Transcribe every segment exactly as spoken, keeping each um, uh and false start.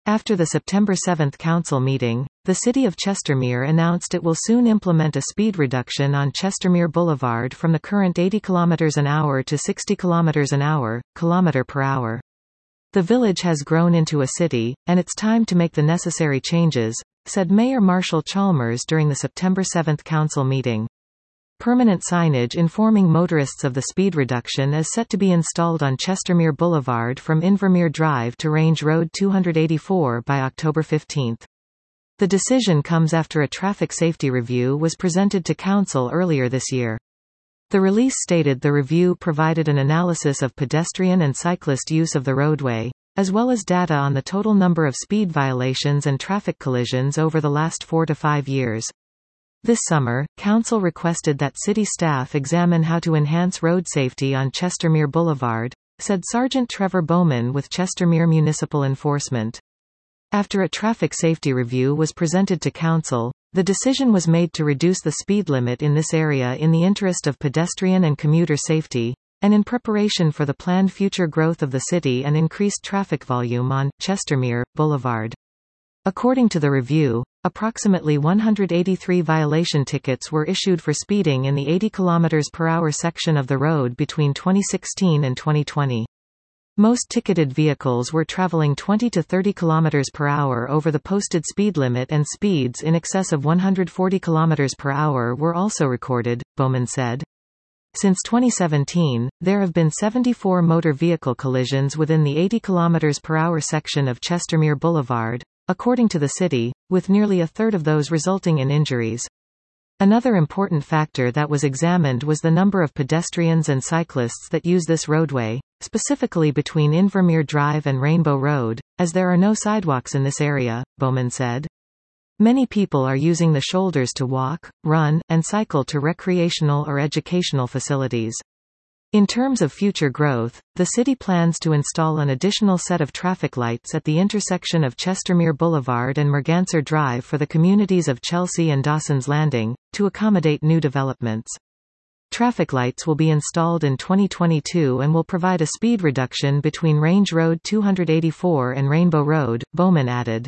After the September seventh council meeting, the City of Chestermere announced it will soon implement a speed reduction on Chestermere Boulevard from the current eighty kilometers an hour to sixty kilometers an hour, kilometer per hour. The village has grown into a city, and it's time to make the necessary changes, said Mayor Marshall Chalmers during the September seventh council meeting. Permanent signage informing motorists of the speed reduction is set to be installed on Chestermere Boulevard from Invermere Drive to Range Road two eighty-four by October fifteenth. The decision comes after a traffic safety review was presented to Council earlier this year. The release stated the review provided an analysis of pedestrian and cyclist use of the roadway, as well as data on the total number of speed violations and traffic collisions over the last four to five years. This summer, Council requested that city staff examine how to enhance road safety on Chestermere Boulevard, said Sergeant Trevor Bowman with Chestermere Municipal Enforcement. After a traffic safety review was presented to Council, the decision was made to reduce the speed limit in this area in the interest of pedestrian and commuter safety, and in preparation for the planned future growth of the city and increased traffic volume on Chestermere Boulevard. According to the review, approximately one hundred eighty-three violation tickets were issued for speeding in the eighty kilometers per hour section of the road between twenty sixteen and twenty twenty. Most ticketed vehicles were traveling twenty to thirty kilometers per hour over the posted speed limit, and speeds in excess of one hundred forty kilometers per hour were also recorded, Bowman said. Since twenty seventeen, there have been seventy-four motor vehicle collisions within the eighty kilometers per hour section of Chestermere Boulevard, according to the city, with nearly a third of those resulting in injuries. Another important factor that was examined was the number of pedestrians and cyclists that use this roadway, specifically between Invermere Drive and Rainbow Road, as there are no sidewalks in this area, Bowman said. Many people are using the shoulders to walk, run, and cycle to recreational or educational facilities. In terms of future growth, the city plans to install an additional set of traffic lights at the intersection of Chestermere Boulevard and Merganser Drive for the communities of Chelsea and Dawson's Landing, to accommodate new developments. Traffic lights will be installed in twenty twenty-two and will provide a speed reduction between Range Road two eighty-four and Rainbow Road, Bowman added.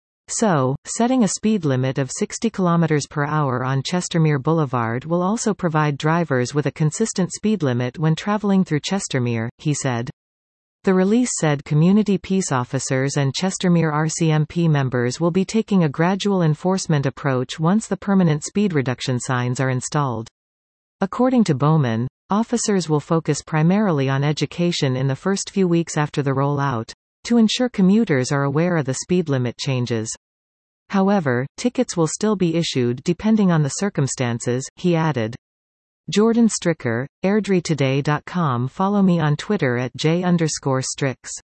So, setting a speed limit of sixty kilometers per hour on Chestermere Boulevard will also provide drivers with a consistent speed limit when traveling through Chestermere, he said. The release said community peace officers and Chestermere R C M P members will be taking a gradual enforcement approach once the permanent speed reduction signs are installed. According to Bowman, officers will focus primarily on education in the first few weeks after the rollout, to ensure commuters are aware of the speed limit changes. However, tickets will still be issued depending on the circumstances, he added. Jordan Stricker, airdrie today dot com. Follow me on Twitter at j underscore strix.